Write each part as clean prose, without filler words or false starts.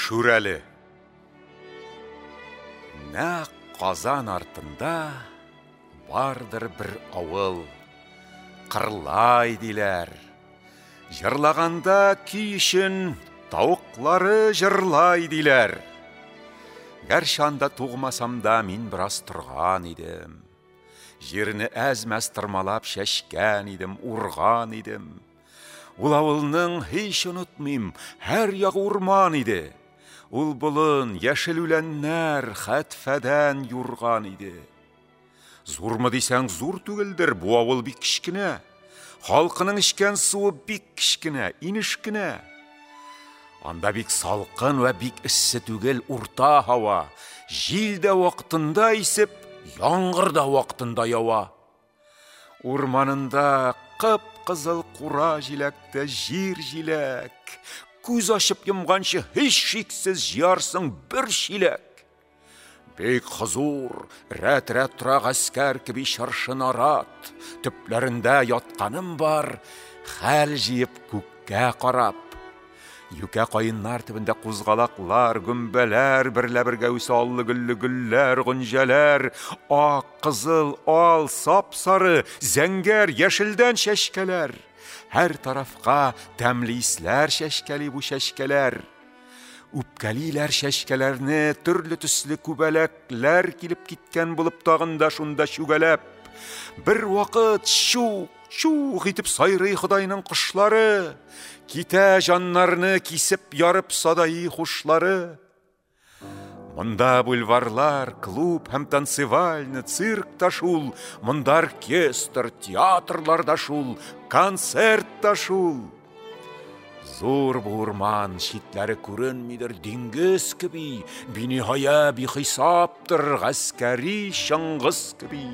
Шүрәлі. Нәқ қазан артында бардыр бір ауыл. Қырлай диләр. Жырлағанда күйшін тауықлары жырлай диләр. Гәршанда туғмасамда мен біраз тұрған едім. Жеріні әзмәс тырмалап шәшкән едім, урған едім. Ул ауылның һич ұнытмайым, һәр яғы урман еді. Ул бұлын яшіл үләннәр хәтфәдән юрған еді. Зурмы десәң зур түгілдір, бу ауыл бик кішкіне. Халқының ішкен суы бик кішкіне, инішкіне. Анда бик салқын вә бик іссі түгел урта хава. Жилдә вақтында исеп, яңғырда вақтында ява. Урманында қып-қызыл қура жиләкті жир жиләк. Күз ашып йымғаншы һич шиксіз жиярсың бір шиләк. Бек хызур, рәт-рәт тұра ғаскәр кеби шаршын арат. Төпләрендә ятқаным бар, хәл жиып күккә қарап. Юкә қайыннар түбінде қузғалақлар, гүмбәләр, бірлә-біргә үсаллы гүллі гүлләр, ғынжәләр, ақ, қызыл, ал, сап-сары, зәңгәр, яшілдән шәшкәләр. Һәр тарафқа тәмлі исләр шәшкәли бу шәшкәләр. Үпкәлиләр шәшкәләрне, түрлі төслі күбәләкләр килеп киткән булып тағында шунда шүгәләп. Бір вақыт шуқ итеп сайрый Құдайның құшлары. Китә жаннарны кисеп ярып садайы хушлары. Монда бульварлар, клуб һәм танцевальны, цирк та шул, монда оркестр, театрлар да шул, концерт та шул. Зур бу урман читләре күренмидер диңгез кеби, биниһая бихисаптыр гаскәри Шыңгыз кеби.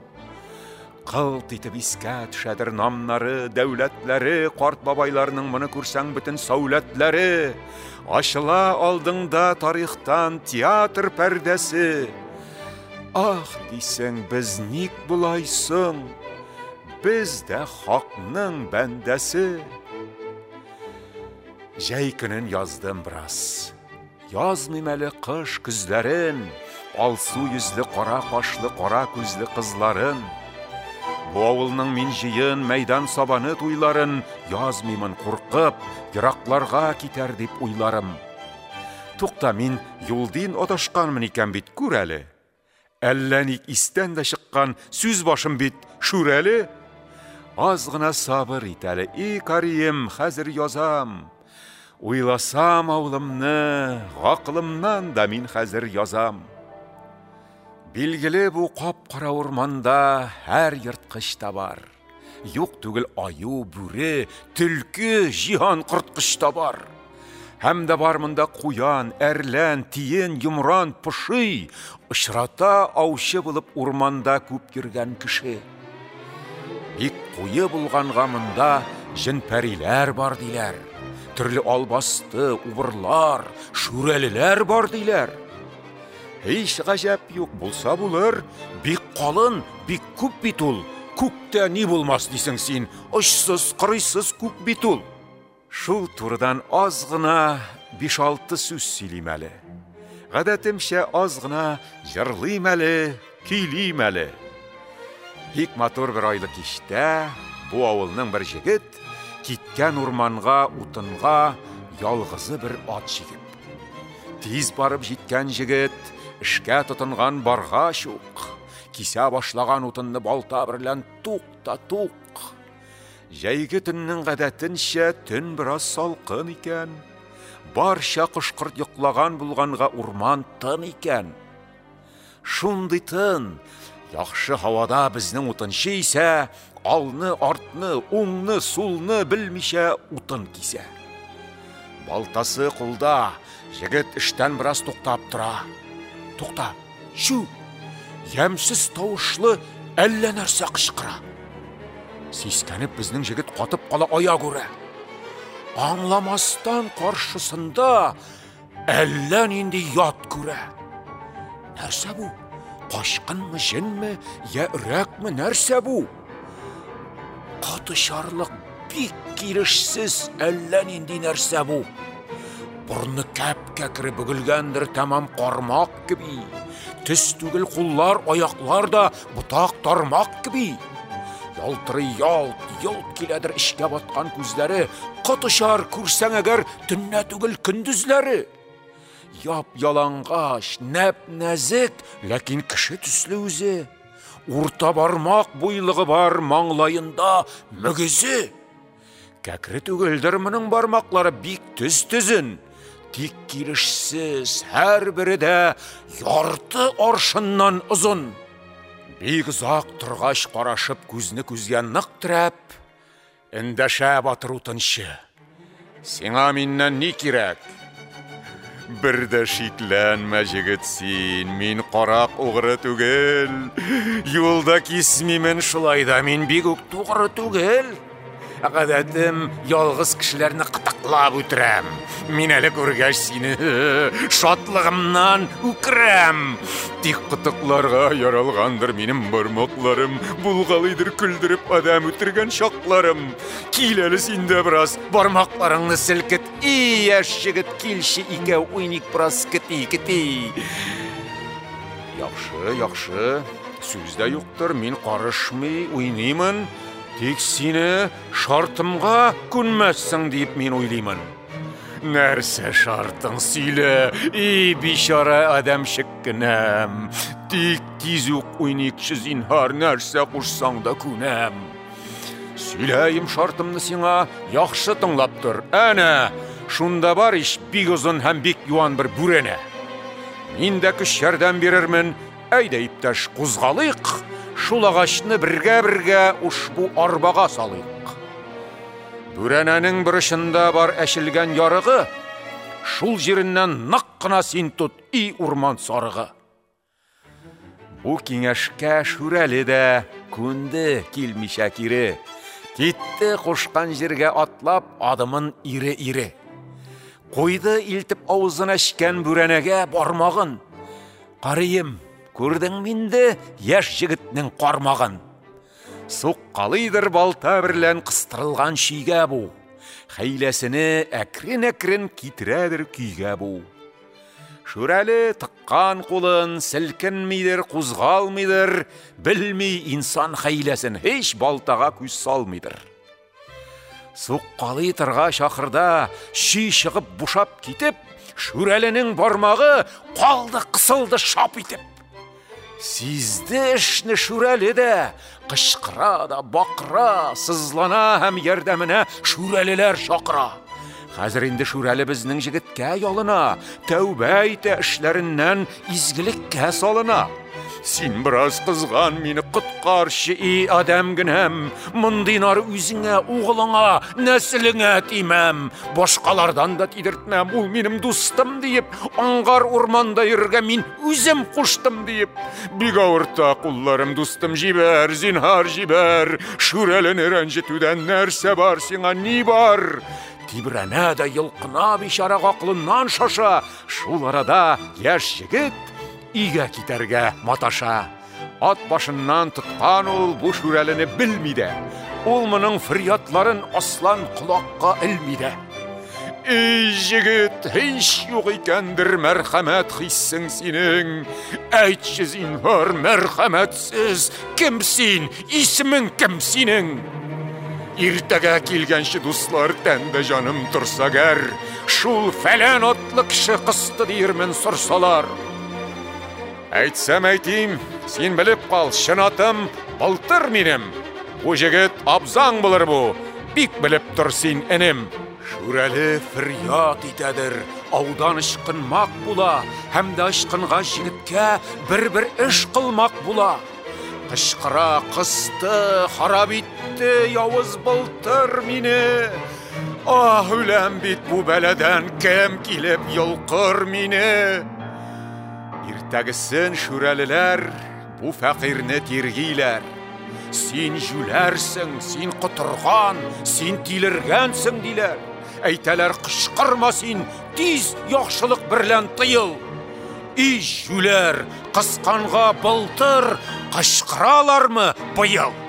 Қылт итеп искә төшәдер намнары, дәүләтләре, карт бабайларның моны күрсәң бөтен сәүләтләре. Ачыла алдыңда тарихтан театр пәрдәсе. Ах, дисең, біз ник булайсың? Біз дә хакның бәндәсе. Жәй көнен яздым біраз. Язмыйм әле қыш күзләрен, алсу йөзле, қара кашлы, қара күзле кызларын. Бу авылның мин җыен мәйдан сабаны туйларын язмыймын куркып, еракларга китәр дип уйларым. Тукта, мин юлдин адашканмын икән бит, күр әле. Әллә ник истән дә чыккан сүз башым бит, шүрәле. Аз гына сабыр ит әле, и карием, хәзер язам. Уйласам авылымны, гақлымнан да мин хәзер язам. Билгеле бу кап-кара урманда һәр йырткыч та бар. Юк түгел аю, бүре, төлке, җиһан корткыч та бар. Һәм дә бар монда куян, әрлән, тиен, йомран, пышый, очрата аучы булып урманда күп йөргән кеше. Бик куе булганга монда җен-пәриләр бар диләр. Төрле албасты, убырлар, шүрәлеләр бар диләр. Һич гаҗәп юк, булса булыр, бик калын, бик күп бит ул. Күктә ни булмас дисең син, очсыз, кырыйсыз күк бит ул. Шул турыдан аз гына 5-6 сүз сөйлим әле. Гадәтемчә аз гына җырлыйм әле, көйлим әле. Бик матур бер айлы кичтә бу авылның бер җегет киткән урманга, утынга ялгызы бер ат җигеп. Тиз барып җиткән җегет эшкә тотынган барға шук. Кисә башлаган утынны балта берлән тук. Җәйге төннең гадәтенчә төн бераз салкын икән. Барча кош-корт йоклаган булганга урман тын икән. Шундый тын, яхшы һавада безнең утынчы исә, алны, артны, уңны, сулны белмичә утын кисә. Балтасы кулда, җегет эштән бераз туктап тора. Тукта, шу, ямсыз тавышлы әллә нәрсә кычкыра. Сискәнеп безнең җегет катып кала аяк үрә. Аңламастан каршысында әллә нинди ят күрә. Нәрсә бу? Кашкынмы, җенме, я өрәкме, нәрсә бу? Катышарлык бик кирешсез әллә нинди нәрсә бу. Burnu kep-kekri bugülgendir tamam qarmaq gibi. Tüs tügül qullar, ayaqlar da butaq tarmaq gibi. Yaltırı yalt kiledir işke batkan күзләре, qatışar күрсәң әгәр tünne tügül kündüzləri. Yap-yalangаш, näp-näzik, ләкин кеше төсле үзе. Урта бармак буйлыгы бар маңлайында мөгізе. Кәкре түгелдер мұның бармаклары бик түз-түзін. Тик килешсіз, һәр бире дә ярты аршыннан ұзын. Бик ұзак тұрғаш қарашып күзні күзгә нык терәп, эндәшә батыр утынчы. Сиңа миннән ни кирәк? Бер дә шикләнмә җегет син, мин карак угры түгел. Юлда кисмимен, шулай да мин бик үк тугры түгел. Гадәтем ялгыз кешеләрне кытыклап үтерәм. Мин әле күргәч сине шатлыгымнан үкерәм. Тик кытыкларга яралгандыр минем бармакларым, булгалыйдыр күлдереп адам үтергән чакларым. Кил әле син дә бераз бармакларыңны селкет. И яшь җегет, килче икәү уйник бераз кити. Яхшы, сүз дә юктыр, мин карышмый уйныймын. Тик сине шартымга күнмәссең дип мин уйлыймын. Нәрсә шартың сөйлә, и бичара адамчык кенәм. Тик тиз үк уйникчы зинһар, нәрсә кушсаң да күнәм. Сөйләйм шартымны сиңа, яхшы тыңлап тор. Әнә, шунда бар иш бик озын һәм бик юан бер бүрәнә. Мин дә көч ярдәм бирермен, әйдә иптәш кузгалыйк. Шул агачны бергә ушбу арбага салыйк. Бүрәнәнең биришендә бар әшелгән ярыгы, шул җиреннән нык кына син тот, и урман сарыгы. Бу киңәшкә Шүрәле дә күнде, килмичә кире. Китте кушкан җиргә атлап, адымын ире. Куйды илтеп авызына эчкән бүрәнәгә бармагын. Карыйм, күрдең минде яшь җегетнең кармагын. Суккалыйдыр балта берлән кыстырылган шигә бу. Хәйләсене әкрен китерәдер көйгә бу. Шүрәле тыккан кулын селкенмидер, кузгалмыйдыр, белми инсан хәйләсен, һич балтага күз салмыйдыр. Суккалый торгач ахырда ши чыгып бушап китеп, Шүрәленең бармагы калды кысылды шап итеп. Сизде эшне Шүрәле дә, кычкыра да бакыра, сызлана һәм ярдәменә Шүрәлеләр чакыра. Хәзер инде Шүрәле безнең җегеткә ялына, тәүбә итә, эшләреннән изгелеккә салына. Син бераз кызган мине коткарчы, и адам генәм, мондый нар үзеңә, угылыңа, нәселеңә тимәм. Башкалардан да тидертмәм, ул минем дустым диеп, аңгар урманда йөрергә мин үзем куштым диеп. Бик авырта кулларым, дустым, җибәр, зинһар җибәр. Шүрәлене рәнҗетүдән нәрсә бар сиңа, ни бар? Тибрәнә дә йылкына, бичара аклыннан шаша. Шул арада яшь җегет игә китәргә маташа. Ат башыннан тоткан ул бу Шүрәлене белми дә. Ул моның фирятларын аслан колакка элми дә. Эй җегет, һич юк икәндер мәрхәмәт хиссең синең. Әйтче зинһар, мәрхәмәтсез кем син? Исемең кем синең? Иртәгә килгәнче дуслар, тәндә җаным торса гәр, шул фәлән атлы кеше кысты диермен сорсалар. Әйтсәм әйтим, син белеп кал, чынатым былтыр минем. Бу җегет абзаң булыр бу, бик белеп тор син энем. Шүрәле фирят итәдер, аудан ычкынмак була, һәм дә ычкынган җегеткә бер эш кылмак була. Кычкыра, кысты, харап итте явыз былтыр мине. Үләм бит бу бәләдән, кем килеп йолкыр мине? Иртәгесен Шүрәлеләр бу фәкыйрне тиргиләр. Син жүләрсең, син котырган, син тилергәнсең диләр. Әйтәләр, кычкырма син, тиз яхшылык берлән тыел. И жүләр, кысканга былтыр, кычкыралармы быел?